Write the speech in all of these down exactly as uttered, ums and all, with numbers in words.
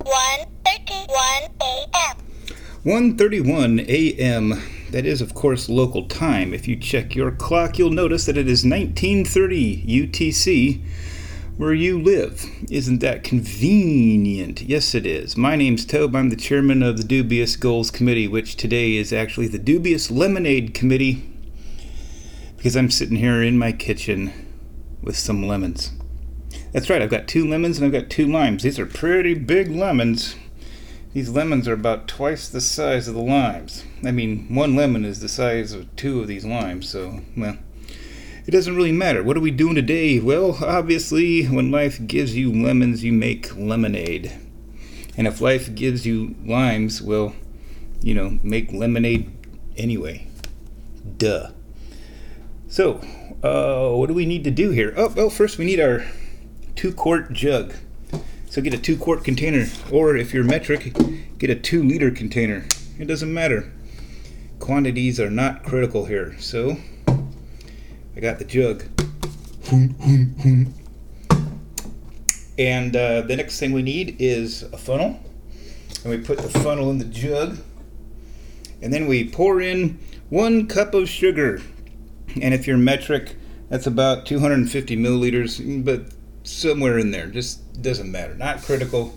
one thirty-one a m one thirty-one a m That is, of course, local time. If you check your clock, you'll notice that it is nineteen thirty U T C where you live. Isn't that convenient? Yes, it is. My name's Tobe. I'm the chairman of the Dubious Goals Committee, which today is actually the Dubious Lemonade Committee, because I'm sitting here in my kitchen with some lemons. That's right, I've got two lemons and I've got two limes. These are pretty big lemons. These lemons are about twice the size of the limes. I mean, one lemon is the size of two of these limes, so, well, it doesn't really matter. What are we doing today? Well, obviously, when life gives you lemons, you make lemonade. And if life gives you limes, well, you know, make lemonade anyway. Duh. So, uh, what do we need to do here? Oh, well, first we need our two-quart jug. So get a two-quart container, or if you're metric, get a two-liter container. It doesn't matter. Quantities are not critical here. So, I got the jug. And uh, the next thing we need is a funnel. And we put the funnel in the jug. And then we pour in one cup of sugar. And if you're metric, that's about two hundred fifty milliliters, but somewhere in there. Just doesn't matter. Not critical.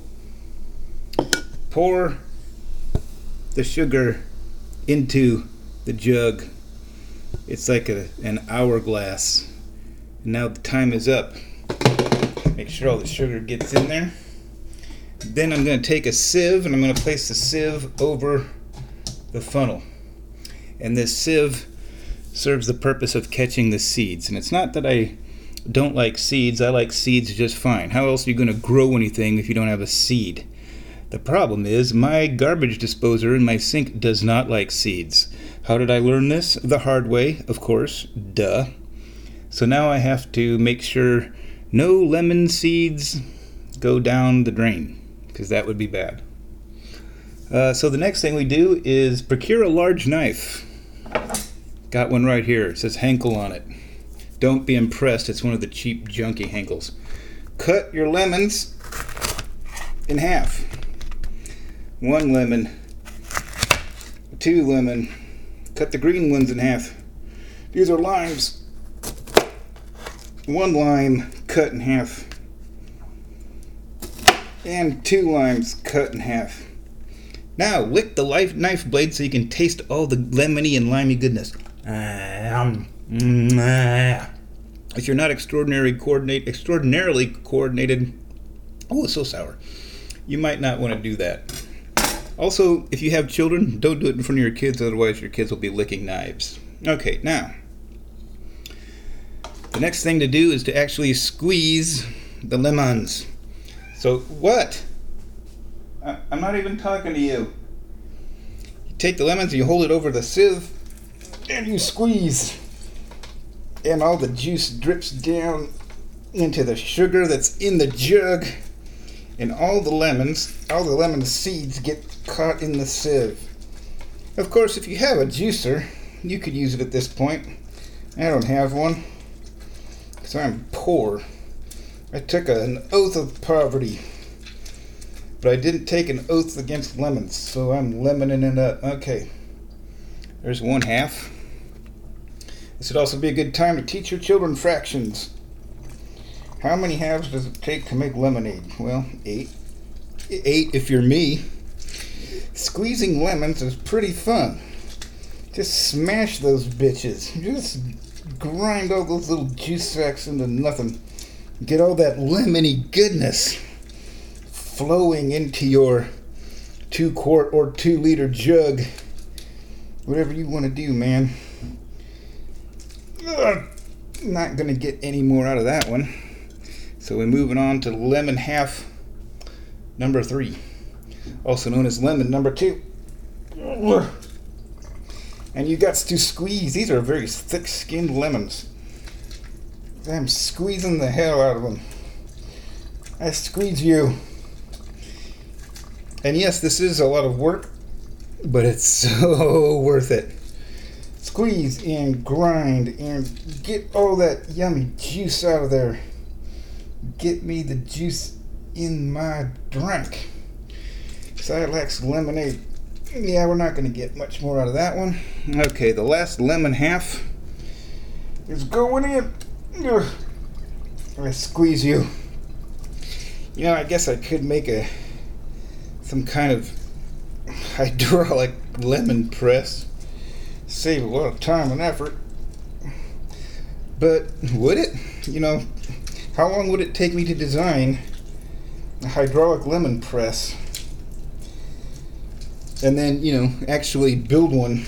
Pour the sugar into the jug. It's like a, an hourglass. And now the time is up. Make sure all the sugar gets in there. Then I'm going to take a sieve and I'm going to place the sieve over the funnel. And this sieve serves the purpose of catching the seeds. And it's not that I don't like seeds. I like seeds just fine. How else are you going to grow anything if you don't have a seed? The problem is my garbage disposer in my sink does not like seeds. How did I learn this? The hard way, of course. Duh. So now I have to make sure no lemon seeds go down the drain, because that would be bad. Uh, so the next thing we do is procure a large knife. Got one right here. It says Henkel on it. Don't be impressed. It's one of the cheap, junky Henkels. Cut your lemons in half. One lemon, two lemon. Cut the green ones in half. These are limes. One lime cut in half. And two limes cut in half. Now lick the life knife blade so you can taste all the lemony and limey goodness. Um, if you're not extraordinary coordinate, extraordinarily coordinated, oh, it's so sour, you might not want to do that. Also, if you have children, don't do it in front of your kids, otherwise your kids will be licking knives. Okay, now, the next thing to do is to actually squeeze the lemons. So, what? I, I'm not even talking to you. You take the lemons and you hold it over the sieve, and you squeeze. And all the juice drips down into the sugar that's in the jug. And all the lemons, all the lemon seeds get caught in the sieve. Of course, if you have a juicer, you could use it at this point. I don't have one, because I'm poor. I took an oath of poverty. But I didn't take an oath against lemons, so I'm lemoning it up. Okay, there's one half. This would also be a good time to teach your children fractions. How many halves does it take to make lemonade? Well, eight. Eight if you're me. Squeezing lemons is pretty fun. Just smash those bitches. Just grind all those little juice sacks into nothing. Get all that lemony goodness flowing into your two quart or two liter jug. Whatever you want to do, man. Ugh, not going to get any more out of that one. So we're moving on to lemon half number three, also known as lemon number two. And you got to squeeze. These are very thick-skinned lemons. I'm squeezing the hell out of them. I squeeze you. And yes, this is a lot of work, but it's so worth it. Squeeze and grind and get all that yummy juice out of there. Get me the juice in my drink. Silax lemonade. Yeah, we're not going to get much more out of that one. Okay, the last lemon half is going in. Ugh. I squeeze you. You know, I guess I could make a some kind of hydraulic lemon press. Save a lot of time and effort. But would it? You know, how long would it take me to design a hydraulic lemon press? And then, you know, actually build one.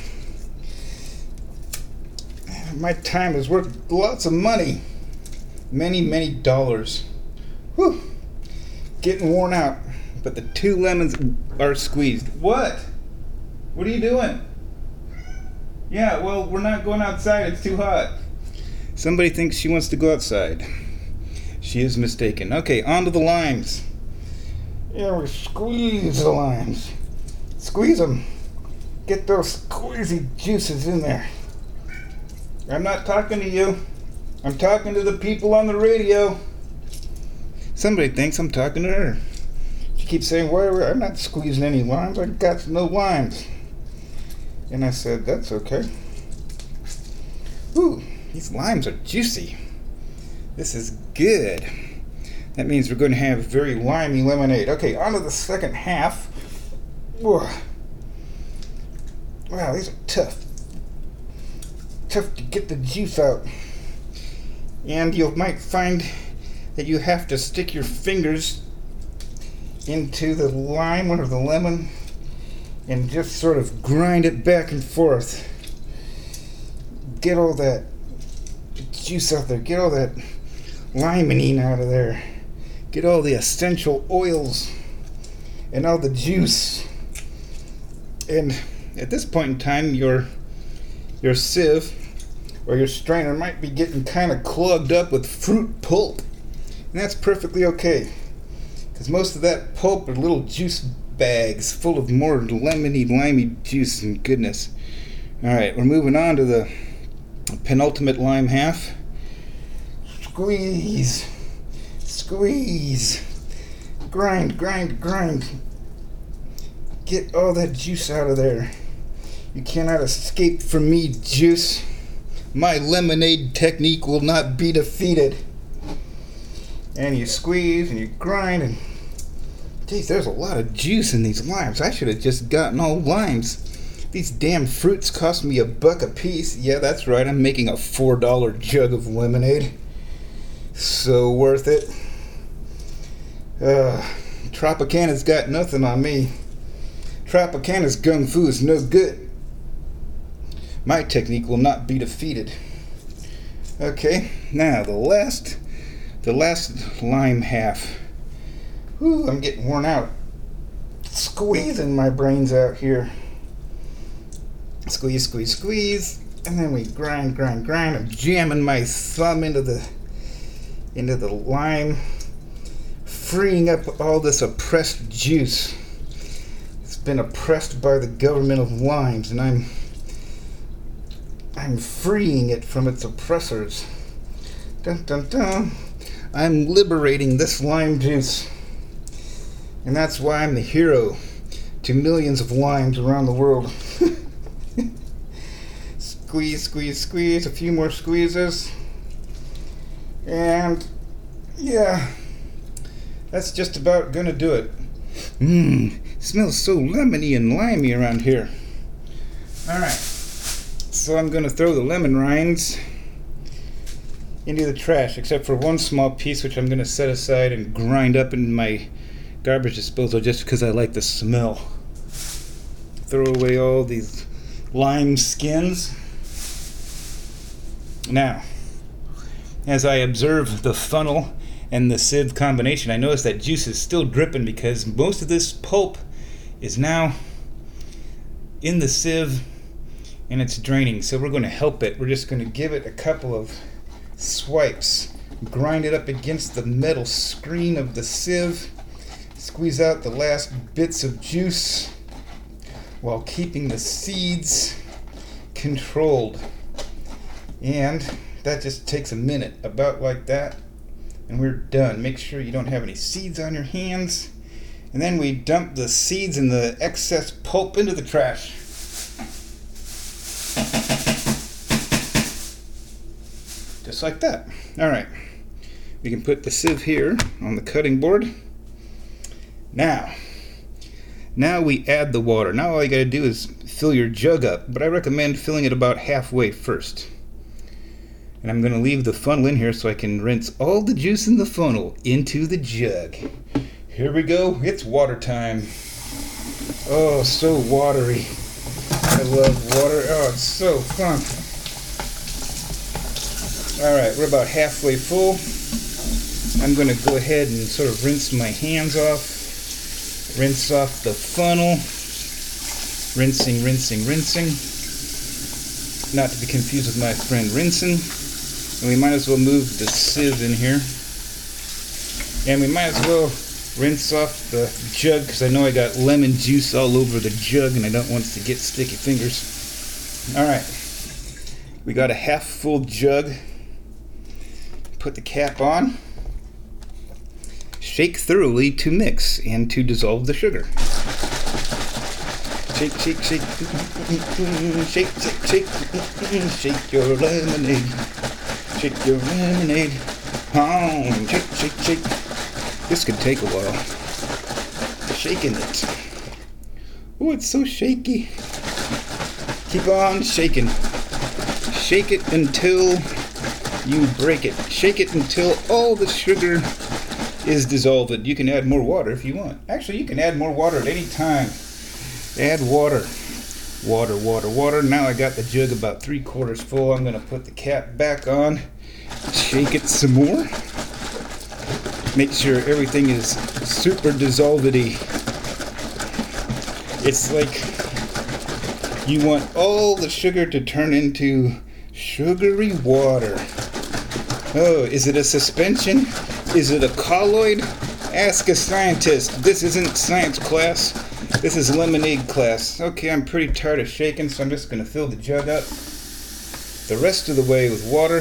My time is worth lots of money. Many, many dollars. Whew. Getting worn out. But the two lemons are squeezed. What? What are you doing? Yeah, well, we're not going outside. It's too hot. Somebody thinks she wants to go outside. She is mistaken. Okay, on to the limes. Yeah, we squeeze the limes. Squeeze them. Get those squeezy juices in there. I'm not talking to you. I'm talking to the people on the radio. Somebody thinks I'm talking to her. She keeps saying, "Why? I'm not squeezing any limes. I got no limes." And I said, "That's okay." Ooh, these limes are juicy. This is good. That means we're going to have very limey lemonade. Okay, on to the second half. Whoa. Wow, these are tough. Tough to get the juice out. And you might find that you have to stick your fingers into the lime or the lemon and just sort of grind it back and forth. Get all that juice out there. Get all that limonene out of there. Get all the essential oils and all the juice. And at this point in time, your your sieve or your strainer might be getting kind of clogged up with fruit pulp. And that's perfectly okay, because most of that pulp are little juice bags full of more lemony, limey juice and goodness. Alright, we're moving on to the penultimate lime half. Squeeze. Squeeze. Grind, grind, grind. Get all that juice out of there. You cannot escape from me, juice. My lemonade technique will not be defeated. And you squeeze and you grind and... Geez, there's a lot of juice in these limes. I should have just gotten all limes. These damn fruits cost me a buck a piece. Yeah, that's right. I'm making a four dollar jug of lemonade. So worth it. Uh, Tropicana's got nothing on me. Tropicana's gung fu is no good. My technique will not be defeated. Okay, now the last, the last lime half. Whew, I'm getting worn out. Squeezing my brains out here. Squeeze, squeeze, squeeze, and then we grind, grind, grind. I'm jamming my thumb into the into the lime, freeing up all this oppressed juice. It's been oppressed by the government of limes, and I'm I'm freeing it from its oppressors. Dun dun dun. I'm liberating this lime juice. And that's why I'm the hero to millions of limes around the world. Squeeze, squeeze, squeeze. A few more squeezes. And yeah, that's just about gonna do it. Mmm, smells so lemony and limey around here. Alright, so I'm gonna throw the lemon rinds into the trash, except for one small piece which I'm gonna set aside and grind up in my garbage disposal just because I like the smell. Throw away all these lime skins. Now, as I observe the funnel and the sieve combination, I notice that juice is still dripping because most of this pulp is now in the sieve and it's draining. So we're going to help it. We're just going to give it a couple of swipes. Grind it up against the metal screen of the sieve. Squeeze out the last bits of juice while keeping the seeds controlled. And that just takes a minute, about like that, and we're done. Make sure you don't have any seeds on your hands, And then we dump the seeds and the excess pulp into the trash. Just like that. Alright. We can put the sieve here on the cutting board. Now, now we add the water. Now all you gotta do is fill your jug up, but I recommend filling it about halfway first. And I'm gonna leave the funnel in here so I can rinse all the juice in the funnel into the jug. Here we go, it's water time. Oh, so watery. I love water, oh, it's so fun. Alright, we're about halfway full. I'm going to go ahead and sort of rinse my hands off. Rinse off the funnel. Rinsing, rinsing, rinsing. Not to be confused with my friend Rinsin. And we might as well move the sieve in here. And we might as well rinse off the jug because I know I got lemon juice all over the jug and I don't want it to get sticky fingers. Alright. We got a half full jug. Put the cap on. Shake thoroughly to mix and to dissolve the sugar. Shake, shake, shake. Shake, shake, shake. Shake your lemonade. Shake your lemonade. Oh, shake, shake, shake. This could take a while. Shaking it. Oh, it's so shaky. Keep on shaking. Shake it until you break it. Shake it until all the sugar is dissolved. You can add more water if you want. Actually, you can add more water at any time. Add water. Water, water, water. Now I got the jug about three quarters full. I'm going to put the cap back on. Shake it some more. Make sure everything is super dissolvedy. It's like you want all the sugar to turn into sugary water. Oh, is it a suspension? Is it a colloid? Ask a scientist. This isn't science class. This is lemonade class. Okay, I'm pretty tired of shaking, so I'm just going to fill the jug up the rest of the way with water.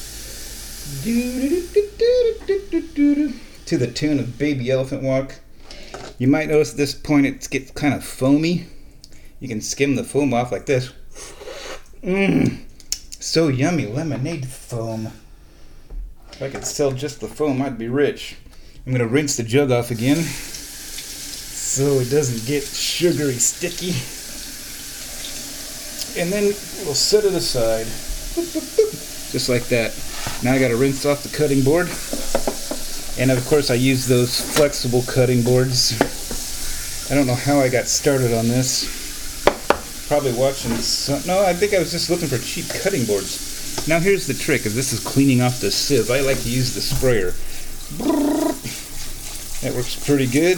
To the tune of Baby Elephant Walk. You might notice at this point it gets kind of foamy. You can skim the foam off like this. Mmm, so yummy, lemonade foam. If I could sell just the foam, I'd be rich. I'm going to rinse the jug off again so it doesn't get sugary sticky. And then we'll set it aside. Just like that. Now I got to rinse off the cutting board. And of course I use those flexible cutting boards. I don't know how I got started on this. Probably watching some, no, I think I was just looking for cheap cutting boards. Now here's the trick, if this is cleaning off the sieve, I like to use the sprayer. That works pretty good.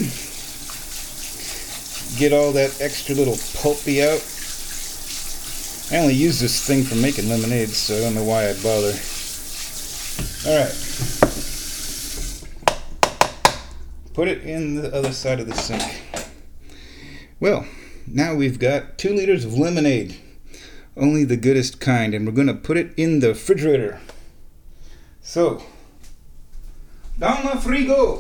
Get all that extra little pulpy out. I only use this thing for making lemonade, so I don't know why I bother. Alright. Put it in the other side of the sink. Well, now we've got two liters of lemonade. Only the goodest kind, and we're going to put it in the refrigerator. So, down the frigo.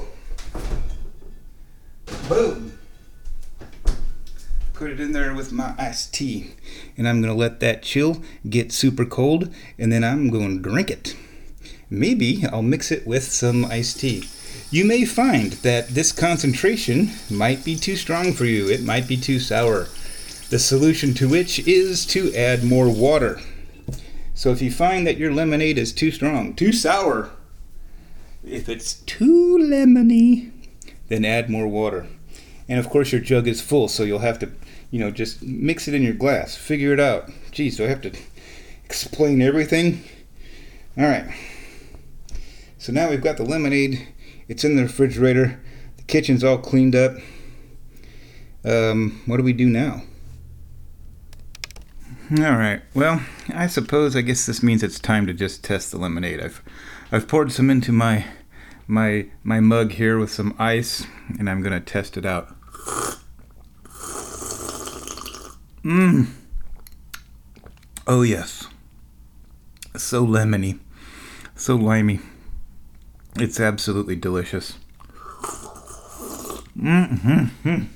Boom. Put it in there with my iced tea. And I'm going to let that chill, get super cold, and then I'm going to drink it. Maybe I'll mix it with some iced tea. You may find that this concentration might be too strong for you. It might be too sour. The solution to which is to add more water. So if you find that your lemonade is too strong, too sour, if it's too lemony, then add more water. And of course your jug is full, so you'll have to, you know, just mix it in your glass. Figure it out. Geez, do I have to explain everything? Alright. So now we've got the lemonade. It's in the refrigerator. The kitchen's all cleaned up. Um, what do we do now? Alright, well, I suppose I guess this means it's time to just test the lemonade. I've I've poured some into my my my mug here with some ice, and I'm gonna test it out. Mmm. Oh yes. So lemony. So limey. It's absolutely delicious. Mm-hmm.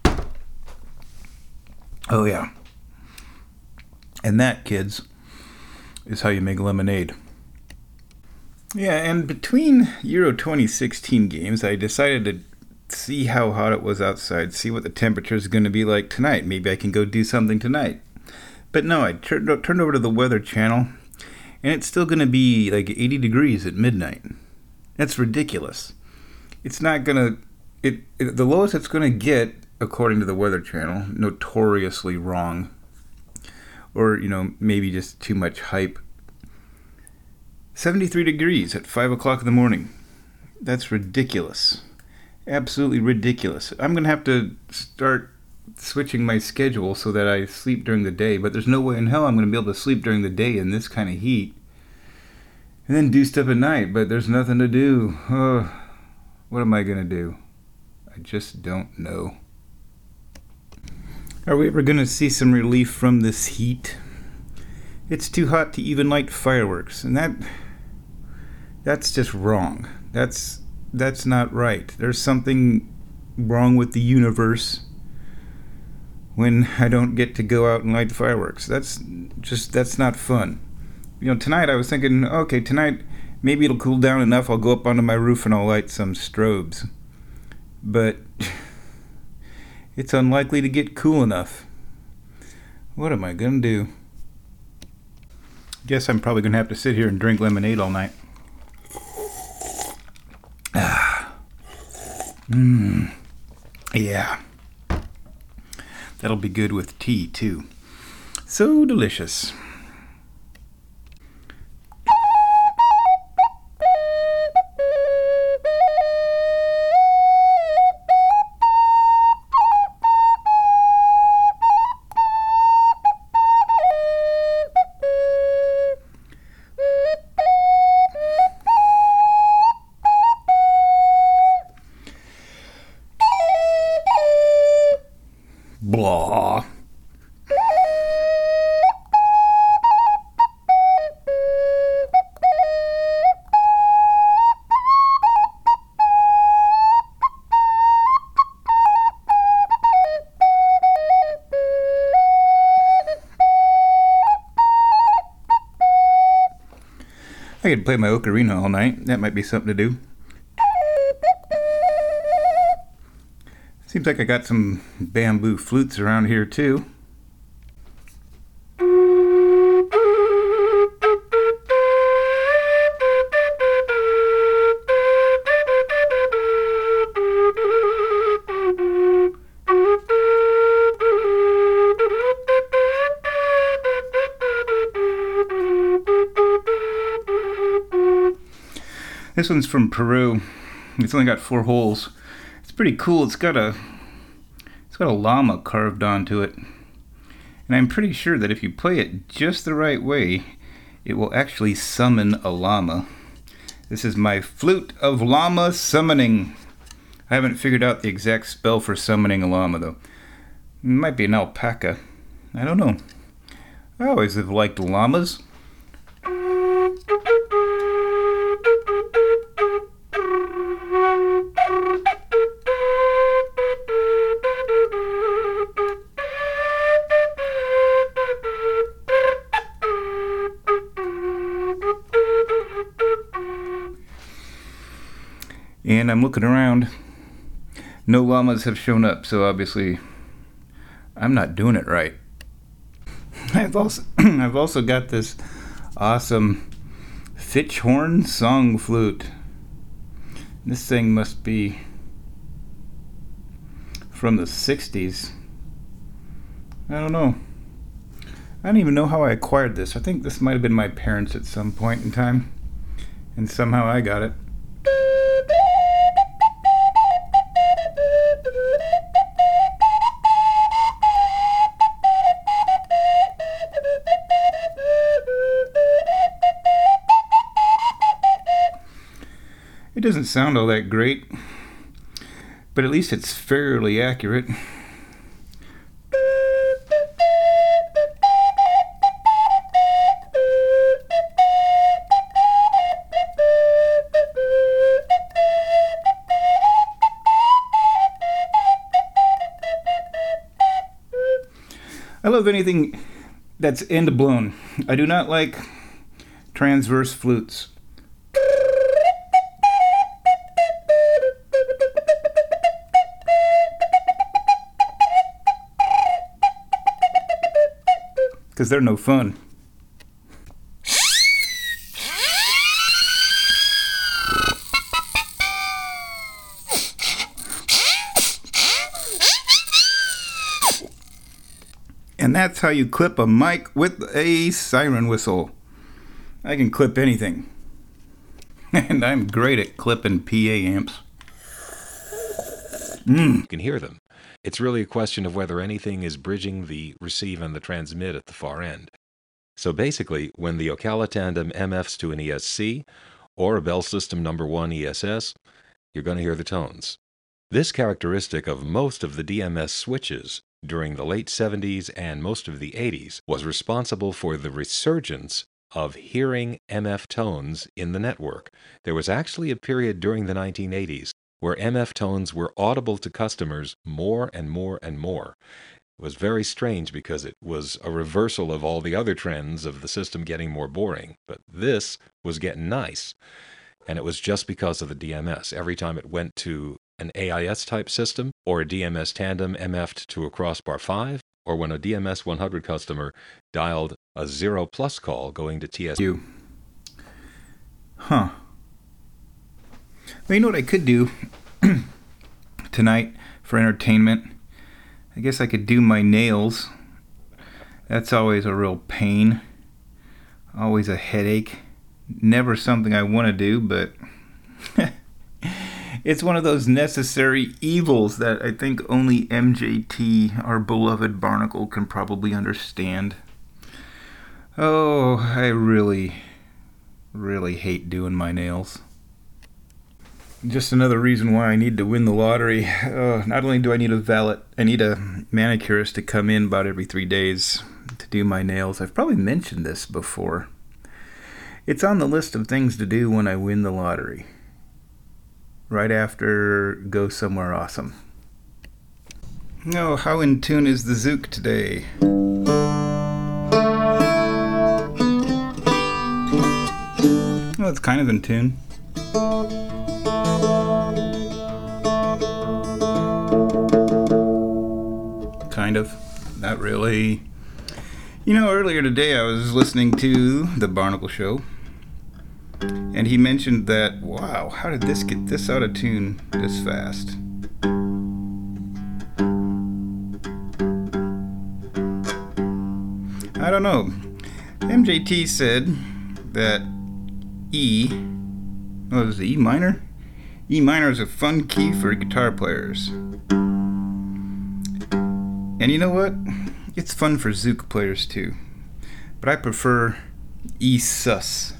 Oh, yeah. And that, kids, is how you make lemonade. Yeah, and between Euro twenty sixteen games, I decided to see how hot it was outside, see what the temperature is going to be like tonight. Maybe I can go do something tonight. But no, I turned turned over to the Weather Channel, and it's still going to be like eighty degrees at midnight. That's ridiculous. It's not going to... It, it the lowest it's going to get, according to the Weather Channel, notoriously wrong, or, you know, maybe just too much hype, seventy-three degrees at five o'clock in the morning. That's ridiculous. Absolutely ridiculous. I'm going to have to start switching my schedule so that I sleep during the day, but there's no way in hell I'm going to be able to sleep during the day in this kind of heat and then do stuff at night, but there's nothing to do. Oh, what am I going to do? I just don't know. Are we ever going to see some relief from this heat? It's too hot to even light fireworks, and that that's just wrong. That's that's not right. There's something wrong with the universe when I don't get to go out and light fireworks. That's just that's not fun. You know, tonight I was thinking, okay, tonight maybe it'll cool down enough. I'll go up onto my roof and I'll light some strobes. But it's unlikely to get cool enough. What am I gonna do? Guess I'm probably gonna have to sit here and drink lemonade all night. Ah. Mmm. Yeah. That'll be good with tea, too. So delicious. Blah. I could play my ocarina all night. That might be something to do. Seems like I got some bamboo flutes around here too. This one's from Peru. It's only got four holes. It's pretty cool. It's got a it's got a llama carved onto it. And I'm pretty sure that if you play it just the right way, it will actually summon a llama. This is my Flute of Llama Summoning. I haven't figured out the exact spell for summoning a llama though. It might be an alpaca. I don't know. I always have liked llamas. And I'm looking around. No llamas have shown up, so obviously I'm not doing it right. I've also I've also got this awesome Fitchhorn song flute. This thing must be from the sixties. I don't know. I don't even know how I acquired this. I think this might have been my parents at some point in time, and somehow I got it. It doesn't sound all that great, but at least it's fairly accurate. I love anything that's end blown. I do not like transverse flutes. Because they're no fun. And that's how you clip a mic with a siren whistle. I can clip anything. And I'm great at clipping P A amps. Mm. You can hear them. It's really a question of whether anything is bridging the receive and the transmit at the far end. So basically, when the Ocala Tandem M Fs to an E S C, or a Bell System number one E S S, you're going to hear the tones. This characteristic of most of the D M S switches during the late seventies and most of the eighties was responsible for the resurgence of hearing M F tones in the network. There was actually a period during the nineteen eighties where M F tones were audible to customers more and more and more. It was very strange because it was a reversal of all the other trends of the system getting more boring. But this was getting nice. And it was just because of the D M S. Every time it went to an A I S-type system, or a D M S tandem M F'd to a crossbar five, or when a D M S one hundred customer dialed a zero plus call going to T S U. Huh. Well, you know what I could do tonight for entertainment? I guess I could do my nails. That's always a real pain. Always a headache. Never something I want to do, but it's one of those necessary evils that I think only M J T, our beloved Barnacle, can probably understand. Oh, I really, really hate doing my nails. Just another reason why I need to win the lottery. Uh, not only do I need a valet, I need a manicurist to come in about every three days to do my nails. I've probably mentioned this before. It's on the list of things to do when I win the lottery. Right after Go Somewhere Awesome. Oh, how in tune is the Zook today? Well, it's kind of in tune. Kind of. Not really. You know, earlier today I was listening to The Barnacle Show, and he mentioned that, wow, how did this get this out of tune this fast? I don't know. M J T said that E, what was it, E minor? E minor is a fun key for guitar players. And you know what? It's fun for Zook players too. But I prefer E sus.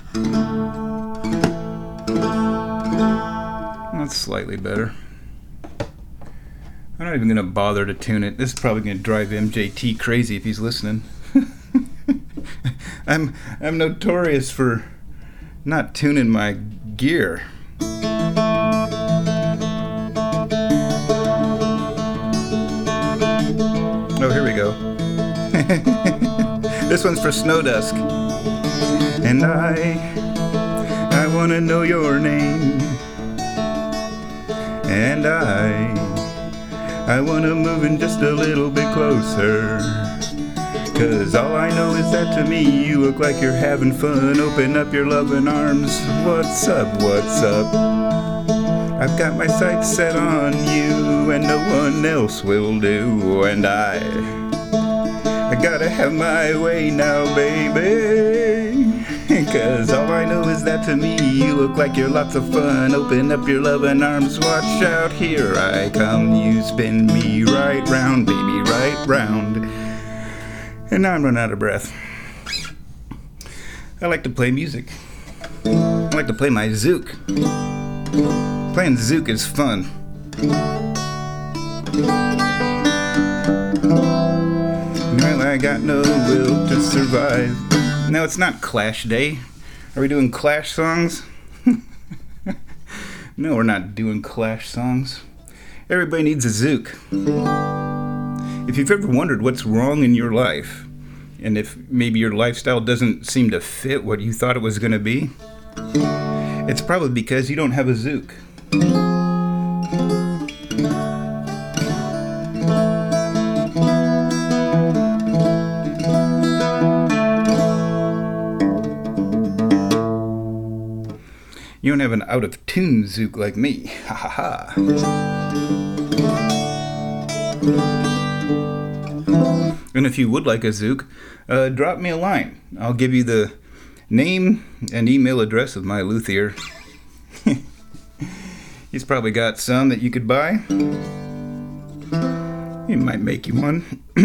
That's slightly better. I'm not even going to bother to tune it. This is probably going to drive M J T crazy if he's listening. I'm I'm notorious for not tuning my gear. Oh, here we go. This one's for Snow Dusk. And I, I want to know your name. And I, I want to move in just a little bit closer. Cause all I know is that to me you look like you're having fun. Open up your loving arms. What's up, what's up? I've got my sights set on you and no one else will do. And I, I gotta have my way now, baby. Cause all I know is that to me you look like you're lots of fun. Open up your loving arms, watch out, here I come. You spin me right round, baby, right round. And now I'm running out of breath. I like to play music. I like to play my Zook. Playing Zook is fun. Well, I got no will to survive. No, it's not Clash Day. Are we doing Clash songs? No, we're not doing Clash songs. Everybody needs a Zook. If you've ever wondered what's wrong in your life, and if maybe your lifestyle doesn't seem to fit what you thought it was going to be, it's probably because you don't have a Zook. You don't have an out-of-tune Zook like me. Ha ha ha. And if you would like a Zook, uh, drop me a line. I'll give you the name and email address of my luthier. He's probably got some that you could buy. He might make you one.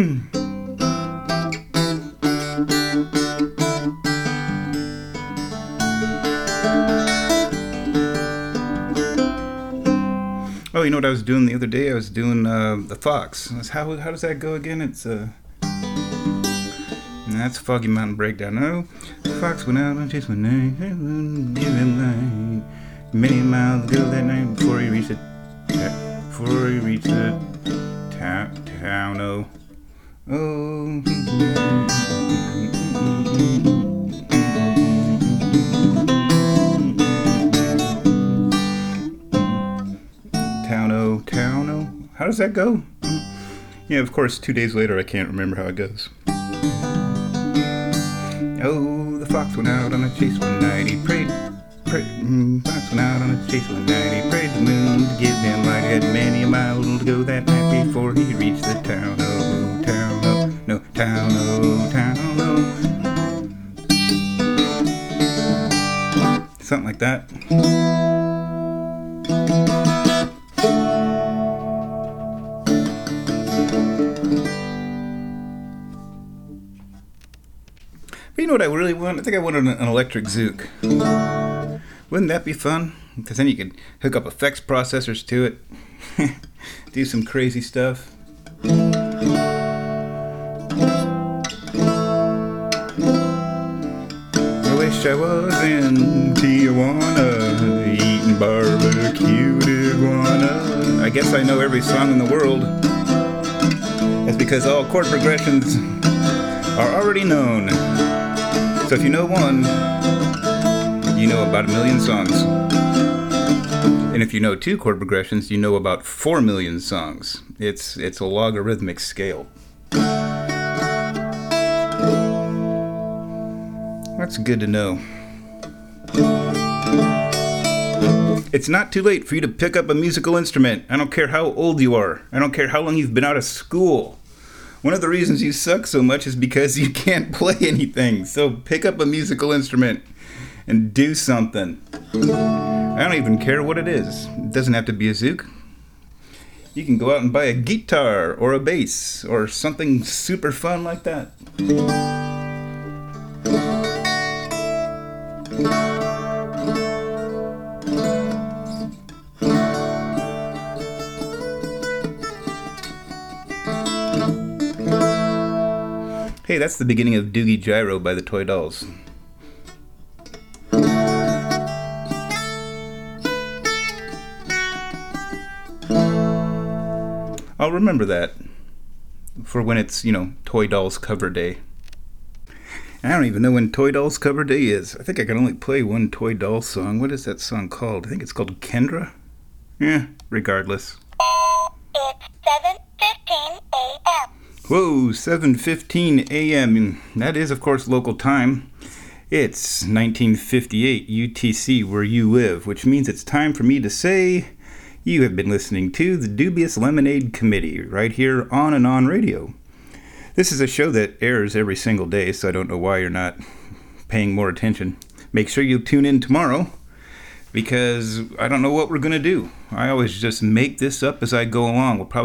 Oh, you know what I was doing the other day? I was doing uh, the Fox. How how does that go again? It's uh, that's Foggy Mountain Breakdown. No, the fox went out and chased my name, give him light. Many miles ago that night before he reached the ta- before he reached the ta- town. Oh, oh. Towno, Towno. How does that go? Yeah, of course, two days later I can't remember how it goes. Oh, the fox went out on a chase one night. He prayed, prayed. Mm, fox went out on a chase one night. He prayed the moon to give him light. He had many a mile to go that night before he reached the town. Oh, Towno, no, Towno, Towno. Something like that. But you know what I really want? I think I want an, an electric Zook. Wouldn't that be fun? Because then you could hook up effects processors to it. Do some crazy stuff. I wish I was in Tijuana eating barbecued iguana. I guess I know every song in the world. That's because all chord progressions are already known. So if you know one, you know about a million songs. And if you know two chord progressions, you know about four million songs. It's it's a logarithmic scale. That's good to know. It's not too late for you to pick up a musical instrument. I don't care how old you are. I don't care how long you've been out of school. One of the reasons you suck so much is because you can't play anything. So pick up a musical instrument and do something. I don't even care what it is. It doesn't have to be a Zook. You can go out and buy a guitar or a bass or something super fun like that. Hey, that's the beginning of Doogie Gyro by the Toy Dolls. I'll remember that for when it's, you know, Toy Dolls cover day. And I don't even know when Toy Dolls cover day is. I think I can only play one Toy Doll song. What is that song called? I think it's called Kendra? Yeah, regardless. It's seven fifteen a.m. Whoa, seven fifteen a.m. That is, of course, local time. It's nineteen fifty-eight U T C where you live, which means it's time for me to say you have been listening to the Dubious Lemonade Committee right here on and on radio. This is a show that airs every single day, so I don't know why you're not paying more attention. Make sure you tune in tomorrow, because I don't know what we're going to do. I always just make this up as I go along. We'll probably